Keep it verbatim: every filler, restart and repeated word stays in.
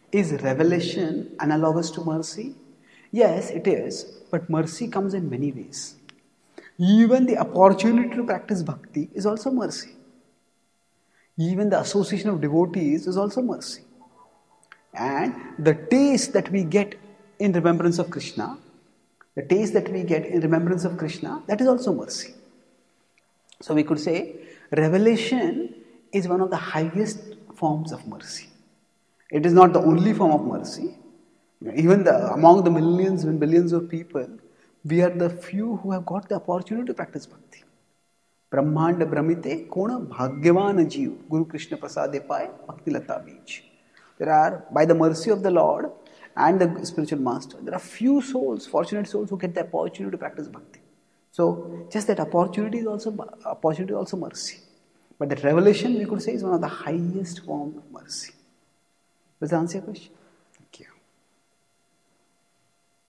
Is revelation analogous to mercy? Yes, it is, but mercy comes in many ways. Even the opportunity to practice bhakti is also mercy. Even the association of devotees is also mercy. And the taste that we get in remembrance of Krishna, the taste that we get in remembrance of Krishna, that is also mercy. So we could say revelation is one of the highest forms of mercy. It is not the only form of mercy. Even the, among the millions and billions of people, we are the few who have got the opportunity to practice bhakti. Brahmanda Brahmite Kona Bhagyavan Jeev Guru Krishna Prasade Pai Bhakti Lata Beach. There are, by the mercy of the Lord and the spiritual master, there are few souls, fortunate souls, who get the opportunity to practice bhakti. So, just that opportunity is also opportunity is also mercy. But that revelation, we could say, is one of the highest forms of mercy. Does that answer your question?